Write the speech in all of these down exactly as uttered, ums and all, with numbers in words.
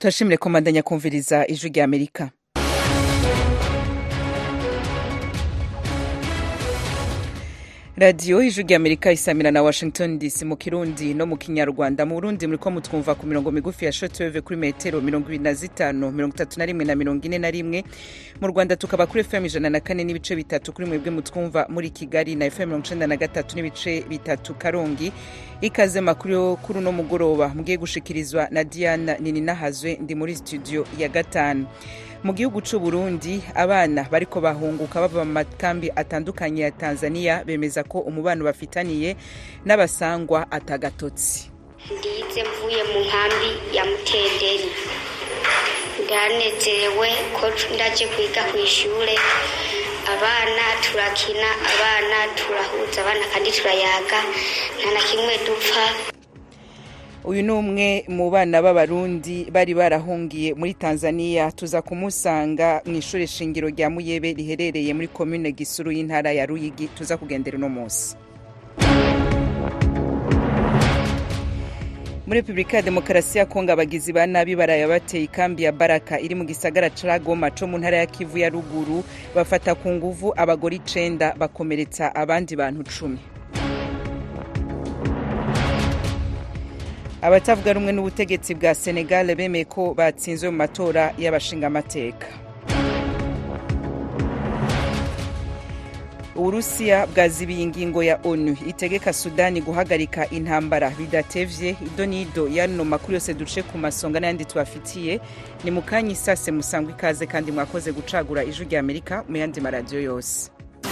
turashimire komandanya kumviriza ijwi rya Amerika. Radio ijwi rya Amerika isamira na Washington D C mu Kirundi no mu Kinyarwanda. Mu Burundi muriko mutwumva ku mirongo migufi ya shortwave kuri metero mirongo ibiri na zitanu, mirongo itatu na rimwe na mirongo ine na rimwe. Mu Rwanda tukaba kuri F M ijana na kane n'ibice bitatu kuri mwebwe mutwumva muri Kigali na F M mirongo icenda na gatatu n'ibice bitatu Karongi. Ikaze makuru kuri no mugoroba mugiye gushikirizwa na Diana Nininahazwe ndi muri studio ya gatanu. Mu gihugu c'u Burundi abana bariko bahunguka bava mu makambi atandukanye ya Tanzania bemeza ko umubano bafitaniye n'abasangwa atagatotsi. Ndize mvuye mu nkambi ya Mutenderi, ndanezerewe ko ndaje kwiga ku ishure, abana turakina, abana turahuza, abana kandi turayaga, nta na kimwe dupfa. Uyu numwe mu bana b'abarundi bari barahungiye muri Tanzania, tuza kumusanga mu ishure shingiro rya Muyebe riherereye muri commune Gisuru y'intara ya Ruyigi, tuza kugendera no munsi. Muri Republika ya Demokarasi ya Kongo abagizi ba nabi baraya bateye ikambi ya Baraka iri mu gisagara ca Goma co mu ntara ya Kivu ya ruguru, bafata ku nguvu abagore icenda bakomeretsa abandi bantu cumi. Abatavuga rumwe n'ubutegetsi bwa Senegal bemeye ko batsinzwe mu matora y'abashinga amateka. Urusiya bwazibiye ingingo ya ONU itegeka Sudani guhagarika intambara bidatevye. Idonido yano makuru yose duce ku masonga n'andi twafitiye ni mukanyi sase musangwa ikaze kandi mwakoze gucagura ijwi rya Amerika mu yandi maradio yose.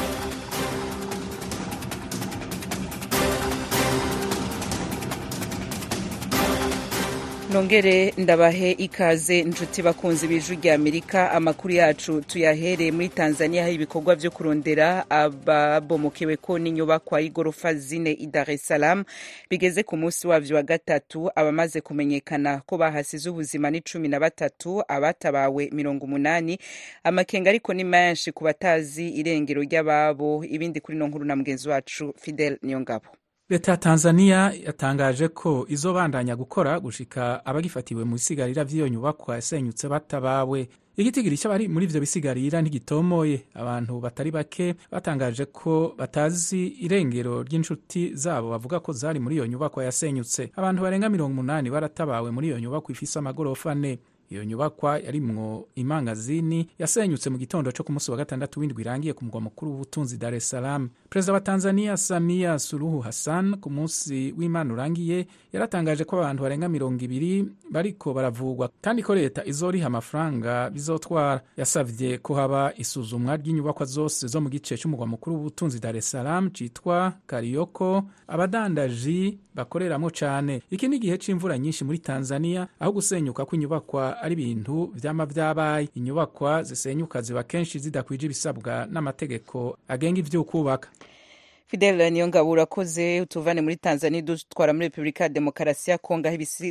Nongere ndabahe ikaze njuti bakunzi b'ijwi rya Amerika. Amakuru yacu tuyahere muri Tanzania, aho ibikorwa vyo kurondera ababomokewe ko n'inyubakwa y'igorofa zine i Dar es Salaam bigeze ku munsi wavyo wa gatatu. Abamaze kumenyekana ko bahasize ubuzima ni cumi na batatu, abatabawe mirongo umunani. Amakenga ariko ni menshi ku batazi irengero ry'ababo. Ibindi kuri no nkuru na mugenzi wacu Fidel Niyongabo. Leta ya Tanzania yatangaje ko izobandanya gukora gushika abagifatiwe mu bisigarira vy'iyo nyubakwa yasenyutse batabawe. Igitigiri cy'abari muri ivyo bisigarira ntigitomoye. Abantu batari bake batangaje ko batazi irengero ry'inshuti zabo bavuga ko zari muri iyo nyubakwa yasenyutse. Abantu barenga mirongo umunani baratabawe muri iyo nyubakwa ifise amagorofa ane. Iyo nyubakwa yarimwo imangazini yasenyutse mu gitondo cyo ku munsi wa gatandatu w'indwi irangiye ku mugwa mukuru w'ubutunzi Dar es Salaam. Perezida wa Tanzania Samia Suluhu Hassan ku munsi w'Imana urangiye yaratangaje ko abantu barenga mirongo ibiri bariko baravugwa kandi ko leta izoriha amafaranga bizotwara. Yasavye ko haba isuzumwa ry'inyubakwa zose zo mu gice cy'umugwa mukuru w'ubutunzi Dar es Salaam citwa Karioko abadandaji bakoreramo cane. Iki ni gihe c'imvura nyinshi muri Tanzania, aho gusenyuka kw'inyubakwa ari ibintu vyama vyabaye. Inyubakwa zisenyuka ziba kenshi zidakwije ibisabwa n'amategeko agenga ivyo kubaka. Fidel Niyongabo urakoze. Utuvane muri Tanzania dutwara muri Republika ya Demokarasi ya Kongo,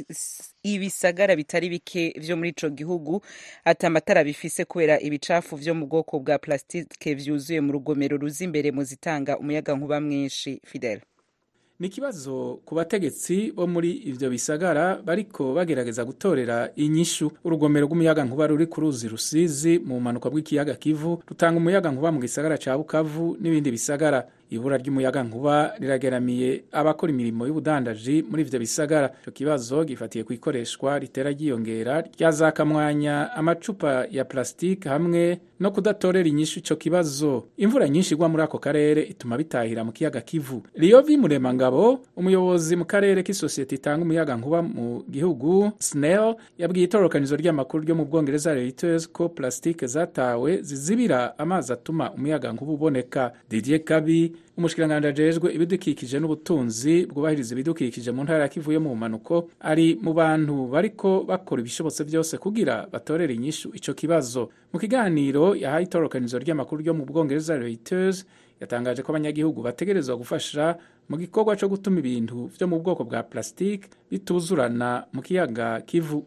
ibisagara bitari bike vyo muri ico gihugu ata amatara bifise kubera ibicafu vyo mu bwoko bwa plastike vyuzuye mu rugomero ruzi imbere mu zitanga umuyaga nkuba mwinshi. Fidel, ni kibazo ku bategetsi bo muri ivyo bisagara bariko bagerageza gutorera inyishu. Urugomero rw'umuyaga nkuba ruri ku ruzi Rusizi mu manuka bw'ikiyaga Kivu rutanga umuyaga nkuba mu gisagara ca Bukavu n'ibindi bisagara. Ibura ry'umuyaga nkuba rirageramiye abakora imirimo y'ubudandaji muri ivyo bisagara. Ico kibazo gifatiye ku ikoreshwa ritera ryiyongera ryazakamwanya amacupa ya plastike hamwe no kudatorera inyishu ico kibazo. Imvura nyinshi igwa muri ako karere ituma bitahira mu kiyaga Kivu. Liyovi Muremangabo, umuyobozi mu karere k'isosiyete itanga umuyaga nkuba mu gihugu S N E L, yabwiye itororokanizo ry'amakuru ryo mu Bwongereza Reuters ko plastike zatawe zizibira amazi atuma umuyaga nkuba uboneka. Didier Kabi, umushikiranganje ajejwe ibidukikije n'ubutunzi bwubahiriza ibidukikije mu ntara ya Kivu yo mu manuko, ari mu bantu bariko bakora ibishobotse byose kugira batorere inyishu ico kibazo. Mu kiganiro yahaye itororokanizo ry'amakuru ryo mu Bwongereza Reuters, yatangaje ko abanyagihugu bategerezwa gufasha mu gikorwa cyo gutuma ibintu vyo mu bwoko bwa plastike bituzurana mu kiyaga Kivu.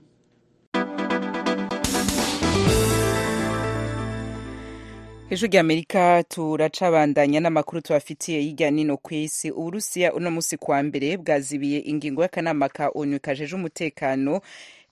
Ijwi rya Amerika turacabandanya n'amakuru tubafitiye hirya nino kw'isi. Uburusiya uno musi kwa mbere bwazibiye ingingo y'akanama ka ONU kajeje umutekano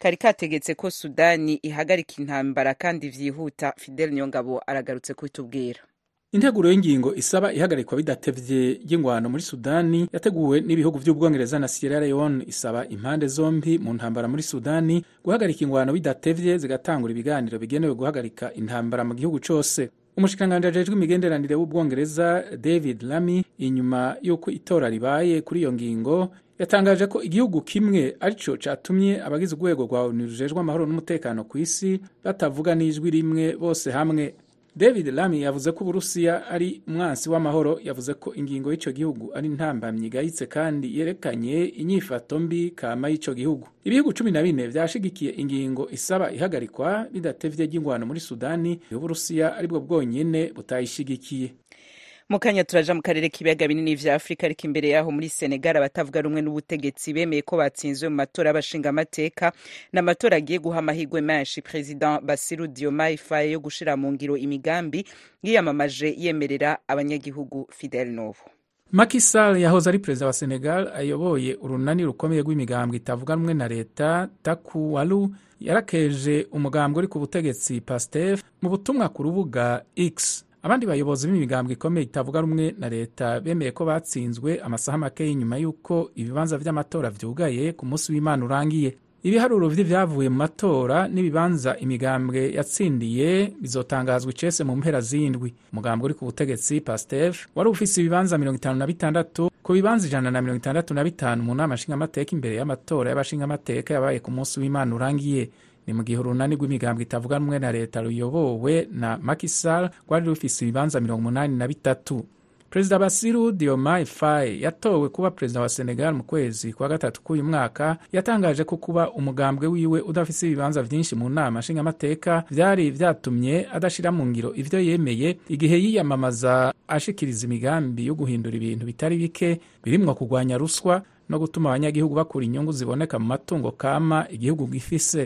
kari kategetse ko Sudani ihagarika intambara kandi vyihuta. Fidel Nyongabo aragarutse kubitubwira. Integuro y'ingingo isaba ihagarikwa bidatevye y'ingwano muri Sudani yateguwe n'ibihugu vy'Ubwongereza na Sierra Leone isaba impande zombi mu ntambara muri Sudani guhagarika ingwano bidatevye zigatangura ibiganiro bigenewe guhagarika intambara mu gihugu cose. Umushikanganje ajejwe imigenderanire w'Ubwongereza David Lammy inyuma yuko itora ribaye kuri iyo ngingo yatangaje ko igihugu kimwe arico catumye abagize urwego rwa O N U rujejwe amahoro n'umutekano ku isi batavuga n'ijwi rimwe bose hamwe. David Lammy yavuze ko Uburusiya ari umwansi w'amahoro. Yavuze ko ingingo y'ico gihugu ari ntambamye igayitse kandi yerekanye inyifato mbi kama y'ico gihugu. Ibihugu cumi na bine vyashigikiye ingingo isaba ihagarikwa bidatevye ry'ingwano muri Sudani. Uburusiya aribwo bwonyene butayishigikiye. Mukanya turaja mu karere k'ibiyaga binini vya Afrika, ariko imbere yaho muri Senegal abatavuga rumwe n'ubutegetsi bemeye ko batsinzwe mu matora y'abashinga amateka n'amatora agiye guha amahirwe menshi President Bassirou Diomaye Faye yo gushira mu ngiro imigambi yiyamamaje yemerera abanyagihugu. Fidel Novo. Macky Sall yahoze ari perezida wa Senegal ayoboye urunani rukomeye rw'imigambwe itavuga rumwe na leta Taku Walu yarakeje umugambwe uri ku butegetsi Pastef mu butumwa ku rubuga X. Abandi bayobozi b'imigambwe ikomeye itavuga rumwe na leta bemeye ko batsinzwe amasaha make y'inyuma y'uko ibibanza vy'amatora vyugaye ku munsi w'Imana urangiye. Ibiharuro vy'ivyavuye mu matora n'ibibanza imigambwe yatsindiye bizotangazwa icese mu mpera z'indwi. Umugambwe uri ku butegetsi Pastef wari ufise ibibanza mirongo itanu na bitandatu ku bibanza ijana na mirongo itandatu na bitanu mu nama nshingamateka imbere y'amatora y'abashingamateka yabaye ku munsi w'Imana urangiye. Ni mu gihe urunani rw'imigambwe itavuga rumwe na leta ruyobowe na Macky Sall rwari rufise ibibanza mirongo umunani na bitatu. Perezida Bassirou Diomaye Faye yatowe kuba perezida wa Senegal mu kwezi kwa gatatu k'uyu mwaka yatangaje ko kuba umugambwe wiwe udafise ibibanza vyinshi mu nama nshingamateka vyari vyatumye adashira mu ngiro ivyo yemeye igihe yiyamamaza ashikiriza imigambi yo guhindura ibintu bitari bike birimwo kugwanya ruswa no gutuma abanyagihugu bakura inyungu ziboneka mu matungo kama igihugu gifise.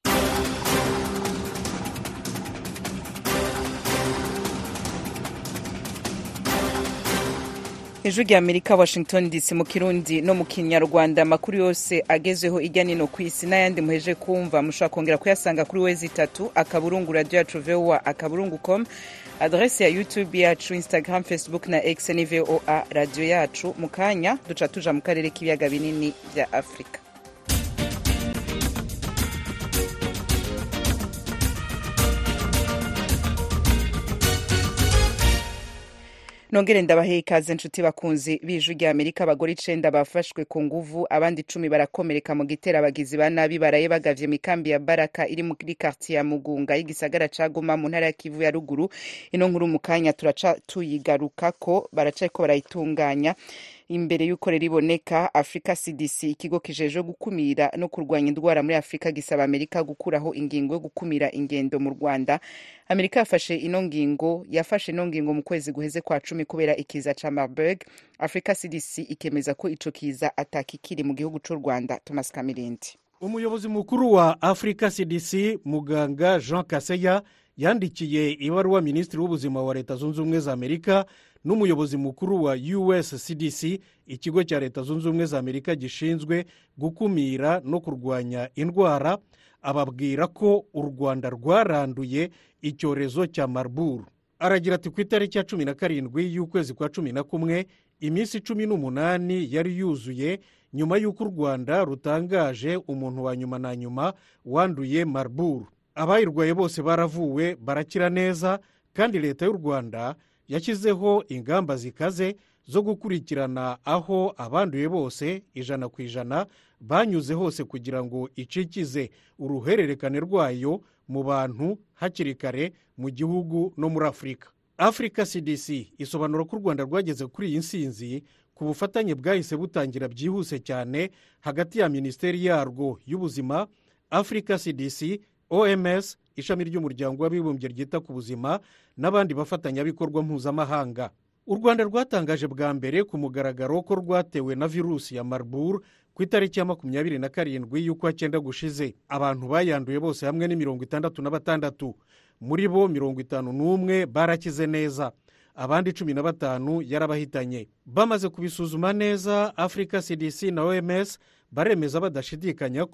Ijwi rya Amerika, Washington D C mu Kirundi no mu Kinyarwanda. Amakuru yose agezeho irya nino ku isi n'ayandi muheje kumva mushobora kongera kuyasanga kuri wezi itatu akaburungu radio yacu V O A akaburungu com, adresse ya YouTube yacu, Instagram, Facebook na X ni V O A radio yacu. Mu kanya duca tuja mu karere k'ibiyaga binini vya Afrika. Nongere ndabahe ikaze nshuti bakunzi b'Ijwi rya Amerika. Abagore icenda bafashwe ku nguvu, abandi icumi barakomereka mu gitera abagizi ba nabi baraye bagavye mikambi ya Baraka iri muri quartier ya Mugunga y'igisagara ca Goma mu ntara ya Kivu ya ruguru. Ino nkuru mu kanya turaca tuyigarukako, baracayiko barayitunganya. Imbere y'uko rero iboneka, Africa C D C ikigo kijeje gukumira no kurwanya indwara muri Afrika gisaba Amerika gukuraho ingingo yo gukumira ingendo mu Rwanda. Amerika yafashe ino ngingo yafashe ino ngingo mu kwezi guheze kwa cumi kubera ikiza ca Marburg. Africa C D C ikemeza ko ico kiza atakikiri mu gihugu c'u Rwanda. Thomas Kamirindi. Umuyobozi mukuru wa Africa C D C muganga Jean Kaseya yandikiye ibaruwa Minisitiri w'ubuzima wa Leta Zunze Ubumwe za Amerika n'umuyobozi mukuru wa U S C D C, ikigo cya Leta Zunze Ubumwe za Amerika gishinzwe gukumira no kurwanya indwara, ababwira ko u Rwanda rwaranduye icyorezo cya Marburg. Aragira ati ku itariki ya cumi na karindwi y'ukwezi kwa cumi na kumwe iminsi cumi n'umunani yari yuzuye nyuma y'uko u Rwanda rutangaje umuntu wa nyuma na nyuma wanduye Marburg. Abayirwaye bose baravuwe barakira neza, kandi leta y'u Rwanda yashyizeho ingamba zikaze zo gukurikirana aho abanduye bose ijana ku ijana banyuze hose kugira ngo icikize uruhererekane rwayo mu bantu hakiri kare mu gihugu no muri Afurika. Africa C D C isobanura ko u Rwanda rwageze kuri iyi nsinzi ku bufatanye bwahise butangira byihuse cyane hagati ya Minisiteri yarwo y'ubuzima, Africa C D C, O M S, ishami ry'umuryango w'abibumbye ryita ku buzima n'abandi bafatanyabikorwa mpuzamahanga. U Rwanda rwatangaje bwa mbere ku mugaragaro ko rwatewe na virusi ya Marburg ku itariki ya makumyabiri na karindwi y'ukwa cyenda gushize. Abantu bayanduye bose hamwe ni mirongo itandatu na batandatu, muri bo mirongo itanu n'umwe barakize neza, abandi cumi na batanu yarabahitanye. Bamaze kubisuzuma neza, Africa C D C na O M S baremeza badashidikanya ko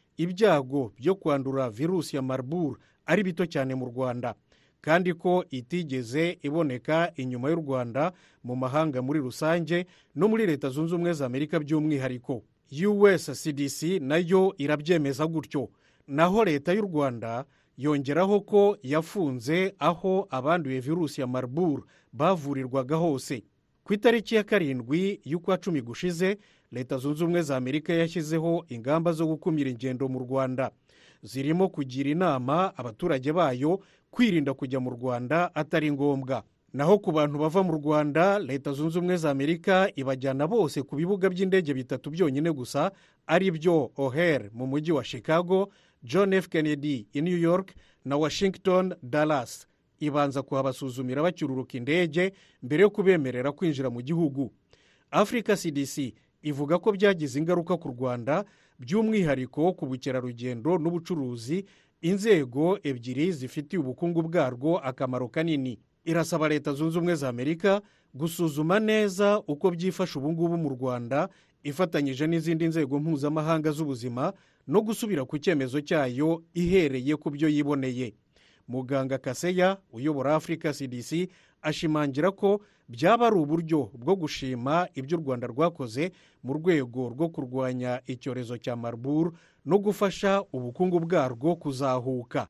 ibyago byo kwandura virusi ya Marburg ari bito cyane mu Rwanda, kandi ko itigeze iboneka inyuma y'u Rwanda mu mahanga muri rusange no muri Leta Zunze Ubumwe za Amerika by'umwihariko. U S C D C nayo irabyemeza gutyo. Naho Leta y'u Rwanda yongeraho ko yafunze aho abanduye virusi ya Marburg bavurirwaga hose. Ku itariki ya karindwi y'ukwa cumi gushize, Leta Zunze Ubumwe za Amerika yashyizeho ingamba zo gukumira ingendo mu Rwanda, zirimo kugira inama abaturage bayo kwirinda kujya mu Rwanda atari ngombwa. Naho ku bantu bava mu Rwanda, Leta Zunze Ubumwe za Amerika ibajyana bose ku bibuga by'indege bitatu byonyine gusa, ari byo O'Hare mu mujyi wa Chicago, John F Kennedy i New York na Washington Dallas. Ibanza kuhabasuzumira bacyururuka indege mbere yo kubemerera kwinjira mu gihugu. Africa C D C ivuga ko byagize ingaruka ku Rwanda, by'umwihariko ku bukerarugendo n'ubucuruzi, inzego ebyiri zifitiye ubukungu bwarwo akamaro kanini. Irasaba Leta Zunze Ubumwe za Amerika gusuzuma neza uko byifashe ubu ngubu mu Rwanda, ifatanyije n'izindi nzego mpuzamahanga z'ubuzima, no gusubira ku cyemezo cyayo ihereye ku byo yiboneye. Muganga Kaseya uyobora Africa C D C ashimangira ko byaba ari uburyo bwo gushima ibyo u Rwanda rwakoze mu rwego rwo kurwanya icyorezo cya Marburg no gufasha ubukungu bwarwo kuzahuka.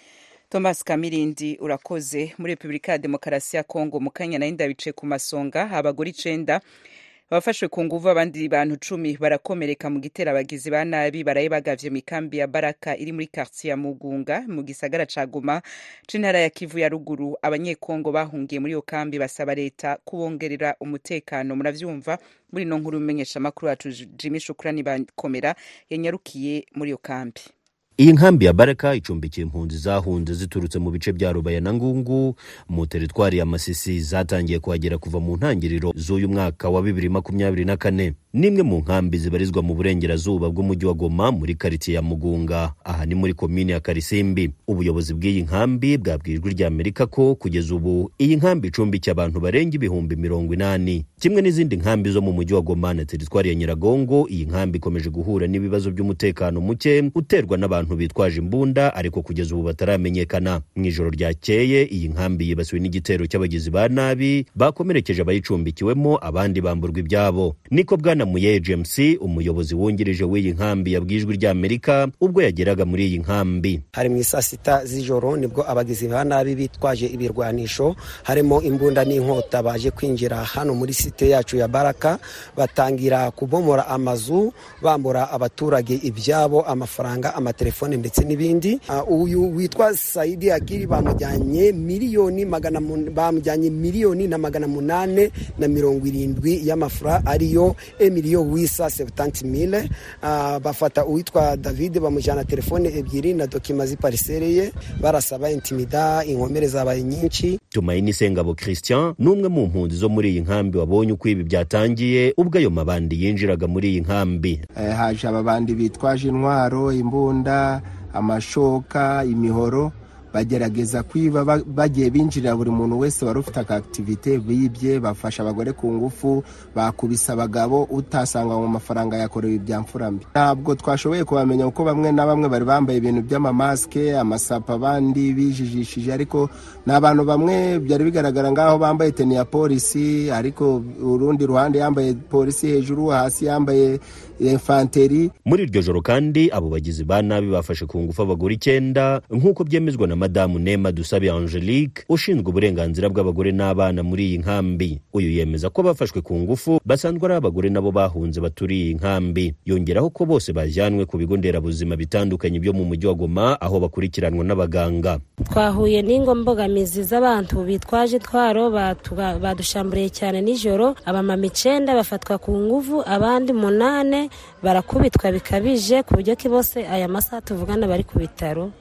Thomas Kamirindi, urakoze. Muri Republika ya Demokarasi ya Kongo mu kanya na inda bice ku masonga, abagore icenda bafashwe ku nguvu, abandi bantu cumi barakomereka mu gitera abagizi ba nabi baraye bagavye mu kambi ya Baraka iri muri quartier ya Mugunga mu gisagara ca Goma c'intara ya Kivu ya ruguru. Abanyekongo bahungiye muri iyo kambi basaba leta kubongerera umutekano. Muravyumva muri no nkuru umenyesha makuru yacu Jimmy Shukrani bakomera yanyarukiye muri iyo kambi. Iyi nkambi ya Baraka icumbikiye impunzi zahunze ziturutse mu bice bya Rubaya na Ngungu mu teritwari ya Masisi, zatangiye kuhagera kuva mu ntangiriro z'uyu mwaka wa bibiri makumyabiri na kane. Nimwe mu nkambi zibarizwa mu burengerazuba bw'umujyi wa Goma muri quartier ya Mugunga, aha ni muri komine ya Karisimbi. Ubuyobozi bw'iyi nkambi bwabwirijwe rya Amerika ko kugeza ubu iyi nkambi icumbikiye abantu barenga ibihumbi mirongo inani. Kimwe n'izindi nkambi zo mu mujyi wa Goma na teritwari ya Nyiragongo, iyi nkambi ikomeje guhura n'ibibazo by'umutekano muke uterwa n'abantu bitwaje imbunda ariko kugeza ubu bataramenyekana. Mu ijoro ryakeye iyi nkambi yibasiwe n'igitero cy'abagizi ba nabi bakomerekeje abayicumbikiwemo, abandi bamburwa ibyabo. Niko bwana Muye James, umuyobozi wungirije w'iyi nkambi, yabwijwe rya Amerika ubwo yageraga muri iyi nkambi. Hari mu saa sita z'ijoro nibwo abagizi ba nabi bitwaje ibirwanisho harimo imbunda n'inkota baje kwinjira hano muri site yacu ya Baraka, batangira kubomora amazu, bambura abaturage ibyabo, amafaranga, amatelefone ndetse n'ibindi. Uh, uyu witwa Saidi Akiri bamujyanye miliyoni magana bamujyanye miliyoni na magana munane na mirongo irindwi y'amafra, ariyo emiliyo wisa seventy mille. Uh, bafata uwitwa David bamujyana telefone ebyiri na dokima z'iparisere ye, barasaba intimida, inkomere zabaye nyinshi. Tumaini Sengabo Christian numwe mu mpunzi zo muri iyi nkambi wabonye uko ibi byatangiye ubwo ayo mabandi yinjiraga muri iyi nkambi. Eh, haje ababandi bitwaje intwaro, imbunda, amashoka, imihoro, bagerageza kwiba bagiye binjirira buri muntu wese wari ufite activity bibye, bafasha abagore ku ngufu, bakubisa abagabo, utasanga mu mafaranga yakorewe ibyamfurambi. Ntabwo twashoboye kubamenya uko bamwe na bamwe bari bambaye ibintu by'amamaske, amasapa, bandi bijijishije, ariko n'abantu bamwe byari bigaragara ngaho bambaye teni ya polisi, ariko urundi ruhande yambaye polisi hejuru, hasi yambaye infanteri. Muri iryo joro kandi abo bagizi ba nabi bafashe ku ngufu abagore icyenda, nk'uko byemezwa na Madamu Nema Dusabe Angelique ushinzwe uburenganzira bw'abagore n'abana muri iyi nkambi. Uyu yemeza ko bafashwe ku ngufu basanzwe ari abagore nabo bahunze baturiye iyi nkambi. Yongeraho ko bose bajyanwe ku bigo nderabuzima bitandukanye byo mu mujyi wa Goma aho bakurikiranwa n'abaganga. Twahuye n'ingo mbogamizi z'abantu bitwaje twaro badushamburiye cyane nijoro. Abamama icenda bafatwa ku ngufu, abandi munane barakubitwa bikabije ku buryo ki bose aya masaha tuvugana bari ku bitaro.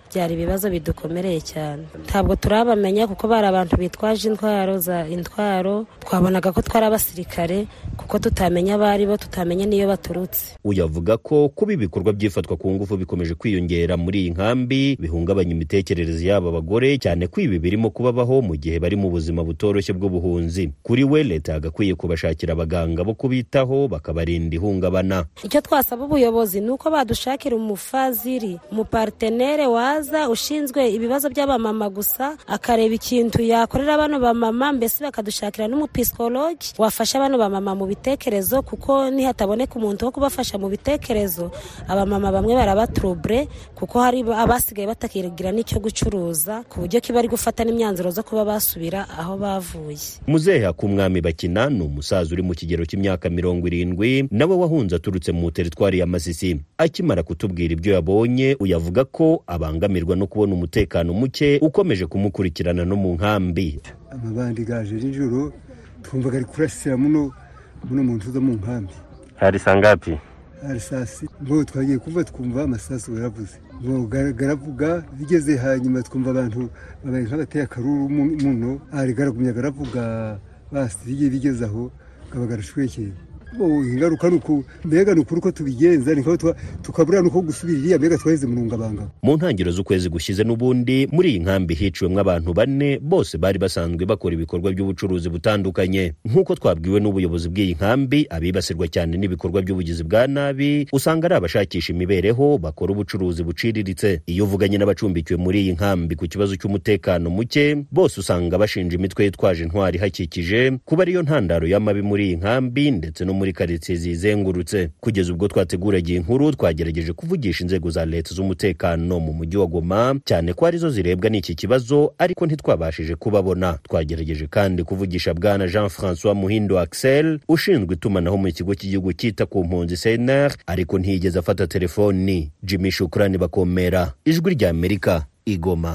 byari ibibazo bidukomereye cyane. Ntabwo turabamenya kuko bari abantu bitwaje intwaro za intwaro, twabonaga ko twari abasirikare kuko tutamenya abari bo, tutamenya niyo baturutse. Uyavuga ko kuba ibikorwa byifatwa ku ngufu bikomeje kwiyongera muri iyi nkambi bihungabanya imitekerereze y'aba bagore, cyane ko ibi birimo kubabaho mu gihe bari mu buzima butoroshye bw'ubuhunzi. Kuri we leta yagakwiye kubashakira abaganga bo kubitaho bakabarinda ihungabana. Icyo twasaba ubuyobozi ni uko badushakira umufaziri, umupartenere waza ushinzwe ibibazo by'abamama gusa, akareba ikintu yakorera bano bamama, mbese bakadushakira n'umupisikologi wafasha bano bamama mu bitekerezo, kuko nihataboneka umuntu wo kubafasha mu bitekerezo abamama bamwe barabatrouble, kuko hari abasigaye batakigira n'icyo gucuruza ku buryo kiba ari gufata n'imyanzuro zo kuba basubira aho bavuye. Muzehe Akumwami Bakina ni umusaza uri mu kigero cy'imyaka mirongo irindwi, nawe wahunze aturutse mu teritwari ya Masisi. Akimara kutubwira ibyo yabonye, uyavuga ko abangamirwa no kubona umutekano muke ukomeje kumukurikirana no mu nkambi. Amabandi gaje nijoro twumvaga ari kurasira muno muno mu nzu zo mu nkambi. Hari sangapi? Hari sasi. Ngo twagiye kuva twumva amasasu yaravuze. Ngo garavuga bigeze hanyuma twumva abantu babaye nk'abateye akaruru muno, ari garagumya garavuga basi bigeze aho kabagarashwekeye. Bo ingaruka nuko mbega nukuri ko tubigenza niko tukabura nuko gusubirira mbega twaheze murungabanga. Mu ntangiro z'ukwezi gushize n'ubundi muri iyi nkambi hiciwemwe abantu bane, bose bari basanzwe bakora ibikorwa by'ubucuruzi butandukanye. Nk'uko twabwiwe n'ubuyobozi bw'iyi nkambi, abibasirwa cyane n'ibikorwa by'ubugizi bwa nabi usanga ari abashakisha imibereho bakora ubucuruzi buciriritse. Iyo uvuganye n'abacumbikiwe muri iyi nkambi ku kibazo cy'umutekano muke, bose usanga bashinja imitwe yitwaje intwari hakikije kuba ariyo ntandaro y'amabi muri iyi nkambi ndetse no muri karitsiye zizengurutse. Kugeza ubwo twateguragiye inkuru, twagerageje kuvugisha inzego za leta z'umutekano mu mujyi wa Goma, cyane ko arizo zirebwa n'iki kibazo, ariko ntitwabashije kubabona. Twagerageje kandi kuvugisha bwana Jean François Muhindo Axel ushinzwe itumanaho mu kigo cy'igihugu cyita ku mpunzi C N R, ariko ntiyigeze afata telefoni. Jimmy Shukrani Bakomera, Ijwi rya Amerika, Igoma.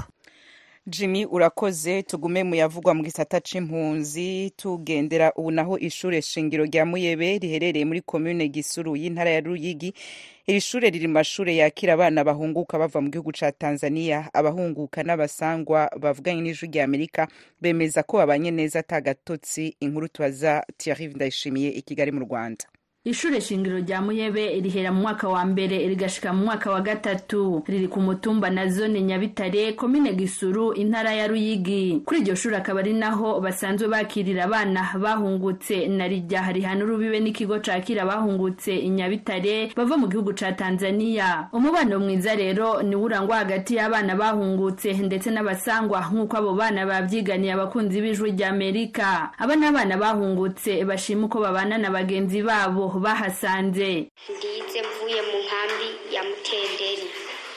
Jimmy urakoze. Tugume mu yavugwa mu gisata c'impunzi, tugendera ubu naho ishure shingiro rya Muyebe riherereye muri commune Gisuru y'intara ya Ruyigi. Iri shure riri mashure yakira abana bahunguka bava mu gihugu ca Tanzania. Abahunguka n'abasangwa bavuganye n'Ijwi rya Amerika bemeza ko babanye neza atagatotsi. Inkuru tubaza Thierry Ndayishimiye i Kigali mu Rwanda. Ishure shingiro rya Muyebe rihera mu mwaka wa mbere rigashika mu mwaka wa gatatu, riri ku mutumba na zone Nyabitare, komine Gisuru, intara ya Ruyigi. Kuri iryo shuri akaba ari naho basanzwe bakirira abana bahungutse, na rijya hari hanurubibe n'ikigo cakira bahungutse Nyabitare bava mu gihugu ca Tanzania. Umubano mwiza rero ni urangwa hagati y'abana bahungutse ndetse n'abasangwa, nk'uko abo bana babyiganiye abakunzi b'Ijwi rya Amerika. Abana abana bahungutse bashima uko babana na bagenzi babo bahasanze. Ndize mvuye mu nkambi ya Mutenderi,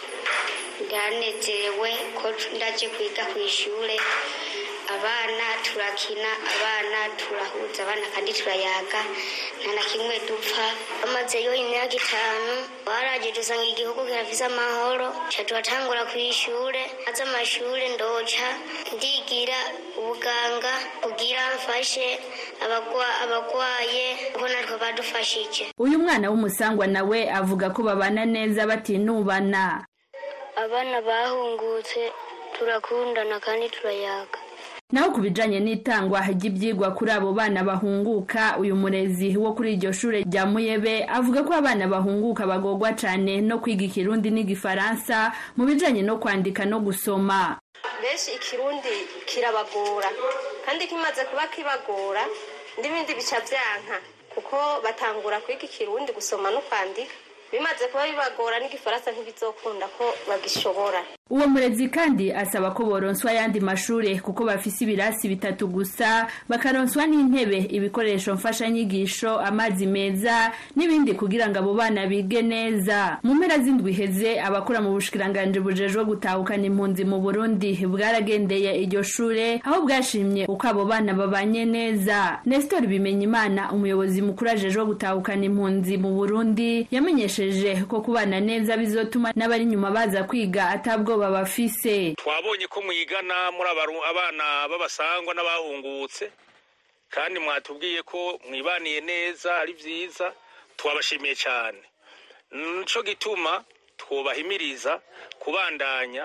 ndanezerewe ko ndaje kwiga ku ishure. Abana turakina, abana turahuza, abana kandi turayaga, nta na kimwe dupfa. Amazeyo imyaka itanu baraje dusanga igihugu kirafise amahoro, ca turatangura ku ishure. Aza amashure ndoca ndigira ubuganga kugira mfashe abagwaye ko natwe badufashije. Uyu mwana w'umusangwa nawe avuga ko babana neza batinubana. Abana bahungutse turakundana kandi turayaga. Naho kubijanye n'itangwa ry'ibyigwa kuri abo bana bahunguka, uyu murezi wo kuri iryo shure rya Muyebe avuga ko abana bahunguka bagogwa cyane no kwiga Ikirundi n'Igifaransa mu bijanye no kwandika no gusoma. Benshi Ikirundi kirabagora, kandi kimaze kuba kibagora ndibindi bica byanka, kuko batangura kwiga Ikirundi gusoma no kwandika. Bimaze kuba bibagora n'Igifaransa ntibizokunda ko bagishobora. Uwo murezi kandi asaba ko boronswa yandi mashure kuko bafise ibirasi bitatu gusa, bakaronswa n'intebe, ibikoresho mfasha nyigisho, amazi meza n'ibindi kugira ngo abo bana bige neza. Mu mpera z'indwi heze abakora mu bushikiranganje bujejwe gutahukana impunzi mu Burundi bwaragendeye iryo shure, aho bwashimye uko abo bana babanye neza. Nestor Bimenyimana, umuyobozi mukuru ajejwe gutahukana impunzi mu Burundi, yamenyesheje ko kubana neza bizotuma n'abari nyuma baza kwiga atabwo babafise. Twabonye ko mwigana muri abana babasangwa n'abahungutse, kandi mwatubwiye ko mwibaniye neza ari vyiza, twabashimiye cyane. Nico gituma twobahimiriza kubandanya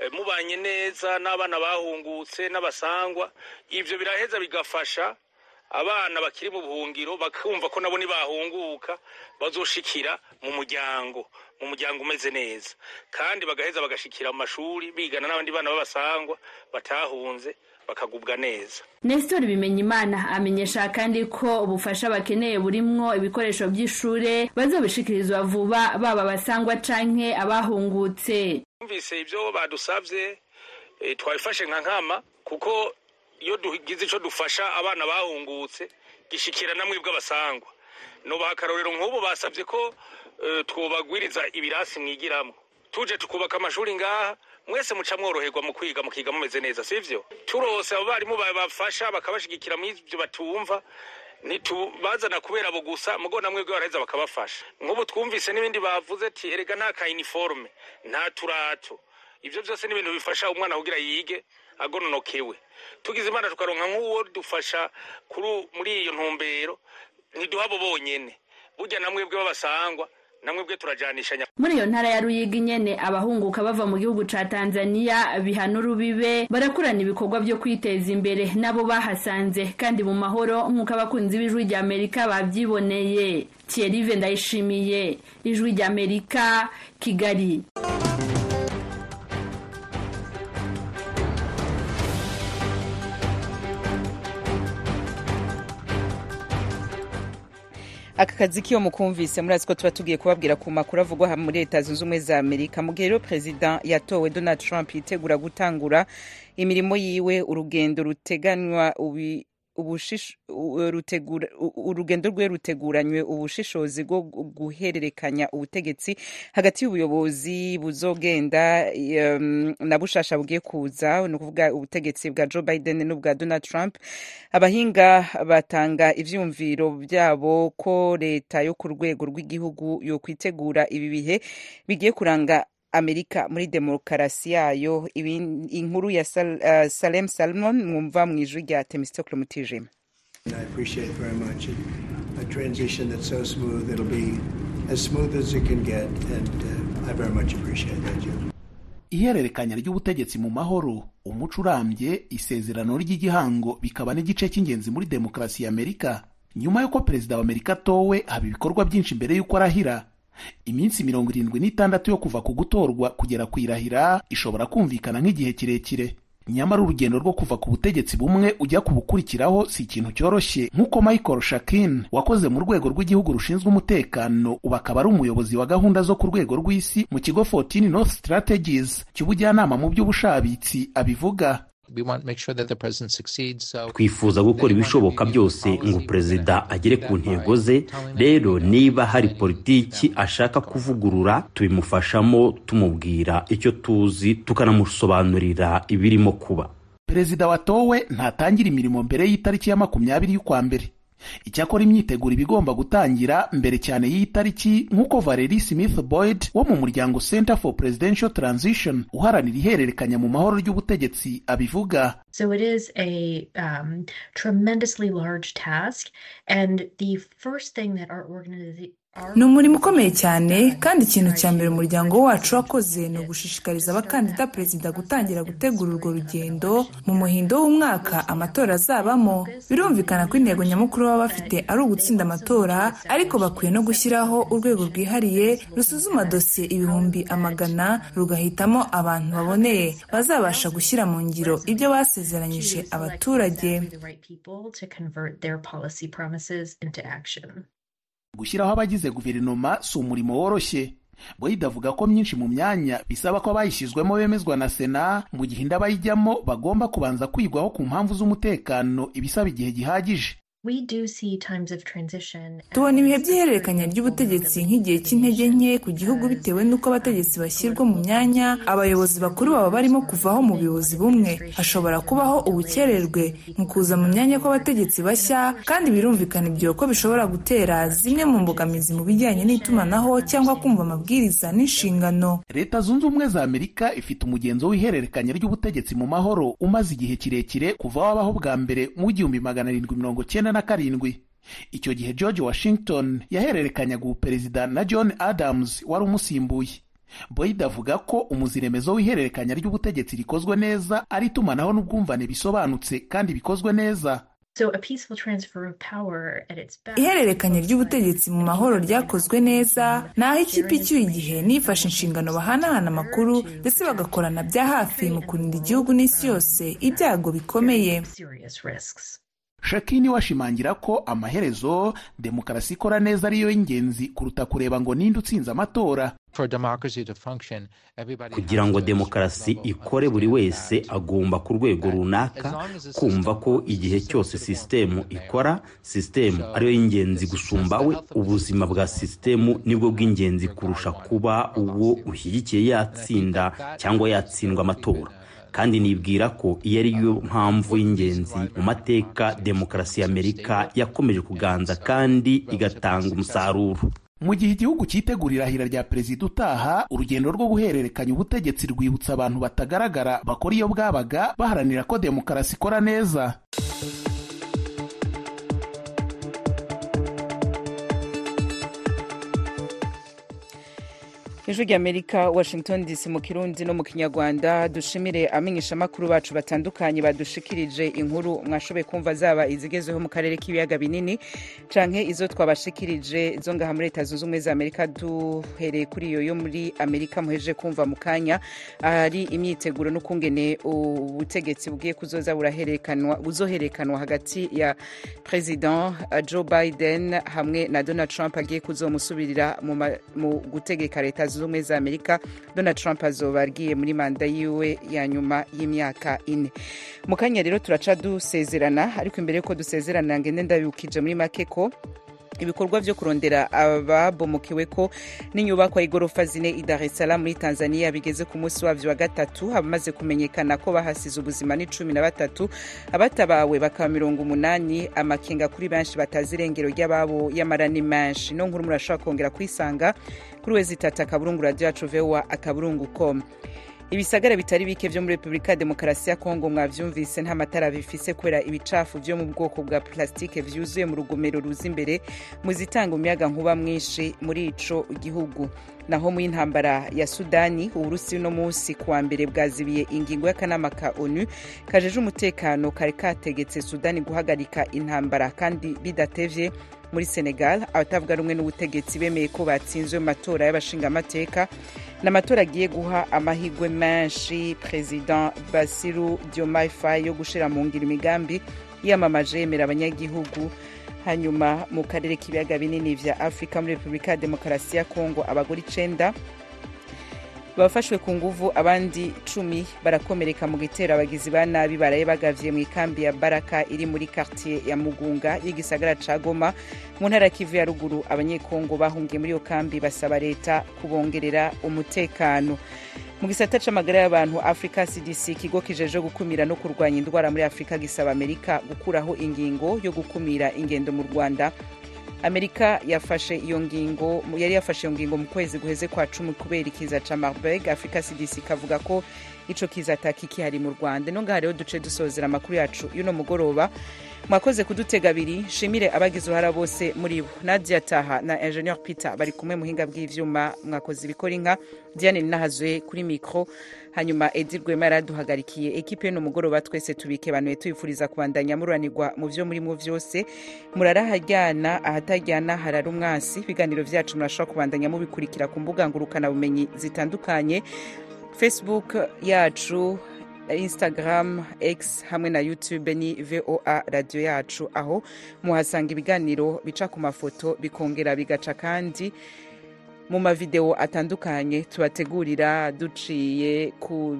mubanye neza n'abana bahungutse n'abasangwa, ivyo biraheza bigafasha abana bakiri mu buhungiro bakumva ko nabo nibahunguka bazoshikira mu muryango mu muryango umeze neza, kandi bagaheza bagashikira mu mashuri bigana n'abandi bana b'abasangwa batahunze bakagubwa neza. Nestor Bimenyimana amenyesha kandi ko ubufasha bakeneye burimwo ibikoresho by'ishure bazobishikirizwa vuba baba basangwa canke abahungutse. Umvise ivyo badusavye e, twabifashe nka nkama kuko iyo dugize ico dufasha abana bahungutse gishikira namwe bw'abasangwa. No bakarorero nk'ubu basavye ko e, twobagwiriza ibirasi mwigiramwo. Tuje tukubaka amashuri ngaha mwese muca mworoherwa mu kwiga mukiga mumeze neza sivyo. Turose abarimu babafasha bakabashigikira mu ivyo batumva ntitubazana kubera abo gusa mugo namwe bwo baraheza bakabafasha. Nk'ubu twumvise n'ibindi bavuze ati erega nta ka uniforme nta turato, ivyo byose ni ibintu bifasha umwana kugira yige agononokewe. Tugize imana tukaronka nk'uwo dufasha kuri muri iyo ntumbero ntiduhabo bonyene burya namwe bwe babasangwa namwe bwe turajanishanya. Muri iyo ntara ya Ruyigi nyene abahunguka bava mu gihugu ca Tanzania bihanura bibe barakurana ibikorwa byo kwiteza imbere nabo bahasanze kandi mu mahoro nk'uko abakunzi b'ijwi rya Amerika bavyiboneye. Thierry Vendayishimiye, ijwi rya Amerika, Kigali. Aka kazi kiyo mukumvise murazi ko tuba tugiye kubabwira ku makuru avugwa muri Leta Zunze Ubumwe za Amerika. Mu gihe rero President yatowe Donald Trump yitegura gutangura imirimo yiwe, urugendo ruteganywa ubi ubushish rutegura urugendo rwe ruteguranywe ubushishozi bwo guhererekanya ubutegetsi hagati y'ubuyobozi buzogenda um, na bushasha bugiye kuza no kuvuga ubutegetsi bwa Joe Biden n'ubwa Donald Trump. Abahinga batanga ivyumviro byabo ko leta yo ku rwego rw'igihugu yo kwitegura ibi bihe bigiye kuranga Amerika muri demokarasi yayo. Inkuru ya Sal, uh, Salem Salmon mwumva mwijwi rya Temistokle Mutijima. I appreciate very much a transition that's so smooth. It'll be as smooth as it can get, and uh, I very much appreciate that, Jim. Ihererekanya ry'ubutegetsi mu mahoro, umuco urambye, isezerano ry'igihango bikaba n'igice cy'ingenzi muri demokarasi ya Amerika. Nyuma yuko perezida wa Amerika towe haba ibikorwa byinshi mbere yuko arahira. Iminsi mirongo irindwi n'itandatu yo kuva ku gutorwa kugera ku irahira ishobora kumvikana nk'igihe kirekire. Nyamara urugendo rwo kuva ku butegetsi bumwe ujya kubukurikiraho si ikintu cyoroshye, nk'uko Michael Shakin wakoze mu rwego rw'igihugu rushinzwe umutekano ubu akaba ari umuyobozi wa gahunda zo ku rwego rw'isi mu kigo fourteen North Strategies cy'ubujyanama mu by'ubushabitsi abivuga. Twifuza gukora ibishoboka byose ngo perezida agere ku ntego ze. Rero niba hari politiki ashaka kuvugurura tubimufashamo, tumubwira icyo tuzi tukanamusobanurira ibirimo kuba. Perezida watowe ntatangira imirimo mbere y'itariki ya makumyabiri y'ukwa mbere. Icyakora imyiteguro ibigomba gutangira mbere cyane y'iyi tariki, nk'uko Valerie Smith Boyd wo mu muryango Center for Presidential Transition uharanira ihererekanya mu mahoro ry'ubutegetsi abivuga. So it is a um, tremendously large task, and the first thing that our organization ni umurimo ukomeye cyane, kandi ikintu cya mbere umuryango wacu wakoze ni ugushishikariza abakandida perezida gutangira gutegura urwo rugendo mu muhindo w'umwaka amatora azabamo. Birumvikana ko intego nyamukuru baba bafite ari ugutsinda amatora, ariko bakwiye no gushyiraho urwego rwihariye rusuzuma dosiye ibihumbi amagana rugahitamo abantu baboneye bazabasha gushyira mu ngiro ibyo basezeranyije abaturage. Gushyiraho abagize guverinoma si umurimo woroshye. Boyd avuga ko myinshi mu myanya bisaba ko abayishyizwemo bemezwa na Sena, mu gihe inda bayijyamo bagomba kubanza kwigwaho ku mpamvu z'umutekano ibisaba igihe gihagije. Tubona ibihe by'ihererekanya ry'ubutegetsi nk'igihe cy'intege nke ku gihugu bitewe n'uko abategetsi bashyirwa mu myanya, abayobozi bakuru baba barimo kuvaho mu buyobozi bumwe. Hashobora kubaho ubukererwe mu kuza mu myanya kw'abategetsi bashya, kandi birumvikana ibyo ko bishobora gutera zimwe mu mbogamizi mu bijyanye n'itumanaho cyangwa kumva amabwiriza n'inshingano. Leta Zunze Ubumwe za Amerika ifite umugenzo w'ihererekanya ry'ubutegetsi mu mahoro umaze igihe kirekire kuva wabaho bwa mbere mu igihumbi magana arindwi mirongo cyenda na karindwi. Icyo gihe George Washington yahererekanyaga ubuperezida na John Adams wari umusimbuye. Boyd avuga ko umuziremezo w'ihererekanya ry'ubutegetsi rikozwe neza ari itumanaho n'ubwumvane bisobanutse kandi bikozwe neza. So a peaceful transfer of power at its best. Ihererekanya ry'ubutegetsi mu mahoro ryakozwe neza, naho ikipe icyuye igihe nifashe inshingano bahanahana amakuru ndetse bagakorana bya hafi mu kurinda igihugu n'isi yose ibyago bikomeye. Shakini washimangira ko amaherezo demokarasi ikora neza ariyo y'ingenzi kuruta kureba ngo ninde utsinze amatora. Kugira ngo demokarasi ikore, buri wese agomba ku rwego runaka kumva ko igihe cyose sisitemu ikora, sisitemu ariyo y'ingenzi gusumba we. Ubuzima bwa sisitemu nibwo bw'ingenzi kurusha kuba uwo ushyigikiye yatsinda cyangwa yatsindwa amatora. Kandi nibwira ko iyo ari yo mpamvu y'ingenzi mu mateka demokarasi y'Amerika yakomeje kuganza kandi igatanga umusaruro. Mu gihe igihugu cyitegurira irahira rya perezida utaha, urugendo rwo guhererekanya ubutegetsi rwibutsa abantu batagaragara bakora iyo bwabaga baharanira ko demokarasi ikora neza. Ijwi ry'Amerika, Washington D C mu Kirundi no mu Kinyarwanda. Dushimire amenyesha makuru bacu batandukanye badushikirije inkuru mwashobe kumva, zaba izigezeho mu karere k'ibiyaga binini canke izo twabashikirije zo ngaha muri Leta Zunze Ubumwe za Amerika. Duhereye kuri iyo yo muri Amerika muheje kumva mu kanya, ari imyiteguro n'ukungene ubutegetsi bugiye kuzoza buraherekanwa buzoherekanwa hagati ya President Joe Biden hamwe na Donald Trump agiye kuzomusubirira mu, mu gutegeka Leta Zunze Ubumwe za Amerika. Donald Trump azoba agiye muri manda yiwe ya nyuma y'imyaka ine. Mu kanya rero turaca dusezerana, ariko imbere yuko dusezerana ngende ndabibukije muri make ko ibikorwa byo kurondera ababomokewe ko n'inyubakwa y'igorofa zine i Dar es Salaam muri Tanzania bigeze ku munsi wavyo wa gatatu. Abamaze kumenyekana ko bahasize ubuzima ni cumi na batatu, abatabawe bakaba mirongo umunani. Amakenga kuri benshi batazi irengero ry'ababo y'amarani menshi. No nkuru murashobora kongera kwisanga kuri wezi tata kaburungu radio yacu V O A akaburungu com. Ibisagara bitari bike vyo muri Republika Demokarasi ya Kongo mwavyumvise nta matara bifise kubera ibicafu vyo mu bwoko bwa plastike vyuzuye mu rugomero ruzi imbere mu zitanga umuyaga nkuba mwinshi muri ico gihugu. Naho mu intambara ya Sudani, Uburusi no munsi kuwa mbere bwazibiye ingingo y'akanama ka ONU kajeje umutekano kare kategetse Sudani guhagarika intambara kandi bidatevye. Muri Senegal, abatavuga rumwe n'ubutegetsi bemeye ko batsinzwe mu matora y'abashinga amateka, n'amatora agiye guha amahigwe menshi President Bassirou Diomaye Faye yo gushira mu ngiro imigambi yamamaje yemera abanyagihugu. Hanyuma mu karere k'ibiyaga binini vya Afrika, muri Republika Demokarasi ya Kongo, abagore icenda bafashwe ku nguvu, abandi cumi barakomereka mu gitero abagizi ba nabi baraye bagavye mu ikambi ya Baraka iri muri quartier ya Mugunga y'igisagara ca Goma mu ntara Kivu ya ruguru. Abanyekongo bahungiye muri iyo kambi basaba leta kubongerera umutekano. Mu gisata c'amagara y'abantu, Africa C D C, ikigo kijeje gukumira no kurwanya indwara muri Afrika, gisaba Amerika gukuraho ingingo yo gukumira ingendo mu Rwanda. Amerika yafashe iyo ngingo yari yafashe iyo ngingo mu kwezi guheze kwa cumi kubera ikiza ca Marburg. Africa C D C kavuga ko ico kiza ataki hari mu Rwanda. No ngaha rero duce dusozera amakuru yacu yuno mugoroba. Mwakoze kudutega abiri. Shimire abagize uruhara bose muri bo, Nadia Taha na Engineer Peter bari kumwe muhinga bw'ivyuma. Mwakoze ibikora inka. Diane Nahazwe kuri micro, hanyuma Edir Rwema yaraduhagarikiye. Ekipe y'uno mugoroba twese tubike banuye tuyifuriza kubandanya muranirwa mu vyo muri mu vyose. Murarahajyana ahatajyana harara umwansi. Ibiganiro vyacu murashobora kubandanya mubikurikira ku mbuga ngurukana bumenyi zitandukanye, Facebook yacu, Instagram, X hamwe na YouTube ni V O A radio yacu, aho muhasanga ibiganiro bica ku mafoto bikongera bigaca kandi mu mavideo atandukanye tubategurira duciye ku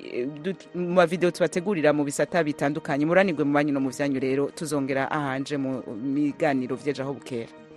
mu mavideo tubategurira mu bisata bitandukanye. Muranirwe mu banyu no mu vyanyu rero, tuzongera ahanje mu biganiro vyeje aho bukera.